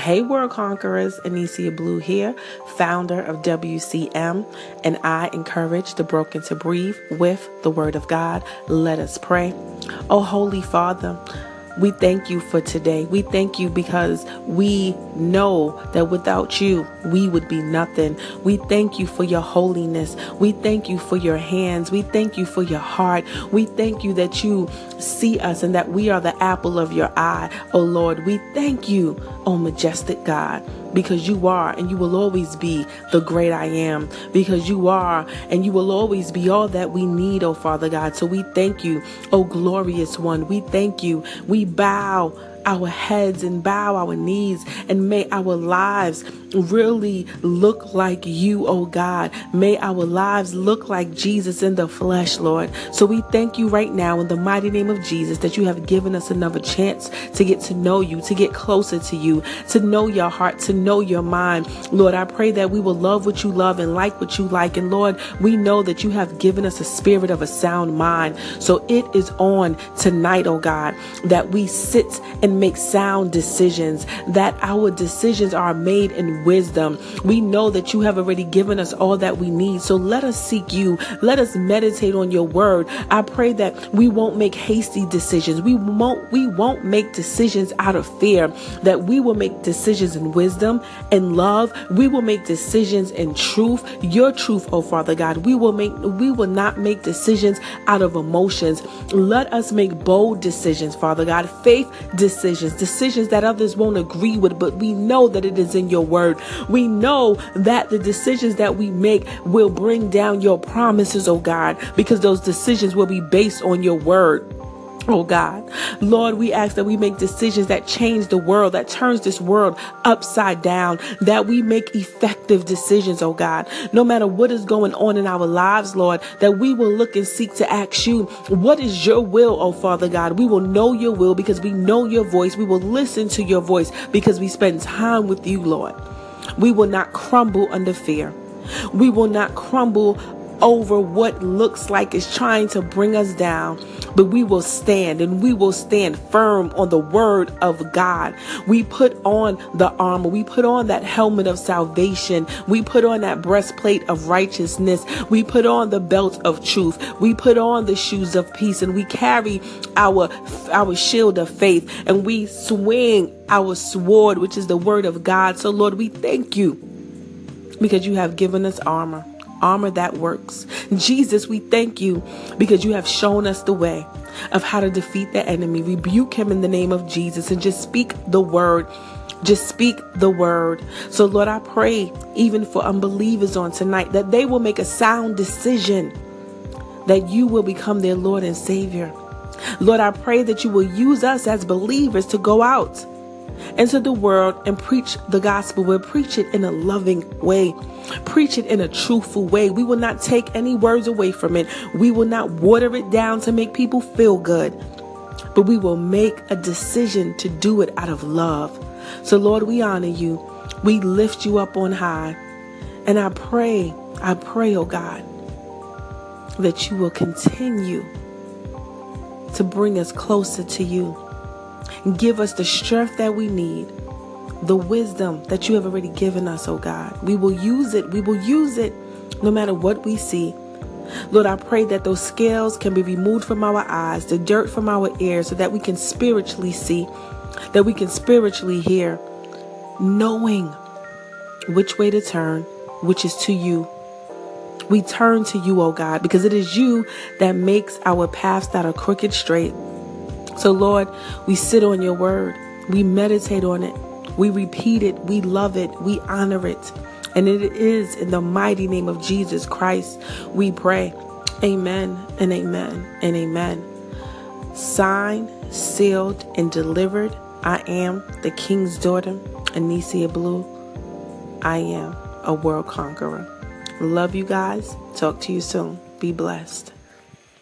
Hey World Conquerors, Anicia Blue here, founder of WCM, and I encourage the broken to breathe with the Word of God. Let us pray. Oh, Holy Father, we thank you for today. We thank you because we know that without you, we would be nothing. We thank you for your holiness. We thank you for your hands. We thank you for your heart. We thank you that you see us and that we are the apple of your eye. Oh Lord, we thank you, oh majestic God, because you are and you will always be the great I am, because you are and you will always be all that we need, oh Father God. So we thank you, oh glorious one. We thank you. We bow our heads and bow our knees, and may our lives really look like you, oh God. May our lives look like Jesus in the flesh, Lord. So we thank you right now in the mighty name of Jesus that you have given us another chance to get to know you, to get closer to you, to know your heart, to know your mind. Lord, I pray that we will love what you love and like what you like. And Lord, we know that you have given us a spirit of a sound mind. So it is on tonight, oh God, that we sit and make sound decisions, that our decisions are made in wisdom. We know that you have already given us all that we need. So let us seek you. Let us meditate on your word. I pray that we won't make hasty decisions. We won't make decisions out of fear, that we will make decisions in wisdom and love. We will make decisions in truth, your truth, oh Father God. We will not make decisions out of emotions. Let us make bold decisions, Father God, faith decisions that others won't agree with, but we know that it is in your word. We know that the decisions that we make will bring down your promises, oh God, because those decisions will be based on your word. Oh God, Lord, we ask that we make decisions that change the world, that turns this world upside down, that we make effective decisions, oh God, no matter what is going on in our lives, Lord, that we will look and seek to ask you, what is your will, oh Father God? We will know your will because we know your voice. We will listen to your voice because we spend time with you, Lord. We will not crumble under fear. We will not crumble over what looks like it's trying to bring us down, but we will stand, and we will stand firm on the word of God. We put on the armor. We put on that helmet of salvation. We put on that breastplate of righteousness. We put on the belt of truth. We put on the shoes of peace, and we carry our shield of faith, and we swing our sword, which is the word of God. So Lord, we thank you because you have given us armor that works. Jesus, we thank you because you have shown us the way of how to defeat the enemy. Rebuke him in the name of Jesus and just speak the word. Just speak the word. So Lord, I pray even for unbelievers on tonight that they will make a sound decision, that you will become their Lord and Savior. Lord, I pray that you will use us as believers to go out into the world and preach the gospel. We'll preach it in a loving way. Preach it in a truthful way. We will not take any words away from it. We will not water it down to make people feel good, but we will make a decision to do it out of love. So Lord, we honor you. We lift you up on high. And I pray, oh God, that you will continue to bring us closer to you. Give us the strength that we need, the wisdom that you have already given us, oh God. We will use it. We will use it no matter what we see. Lord, I pray that those scales can be removed from our eyes, the dirt from our ears, so that we can spiritually see, that we can spiritually hear, knowing which way to turn, which is to you. We turn to you, oh God, because it is you that makes our paths that are crooked straight. So Lord, we sit on your word. We meditate on it. We repeat it. We love it. We honor it. And it is in the mighty name of Jesus Christ we pray. Amen and amen and amen. Signed, sealed, and delivered. I am the King's daughter, Anicia Blue. I am a world conqueror. Love you guys. Talk to you soon. Be blessed.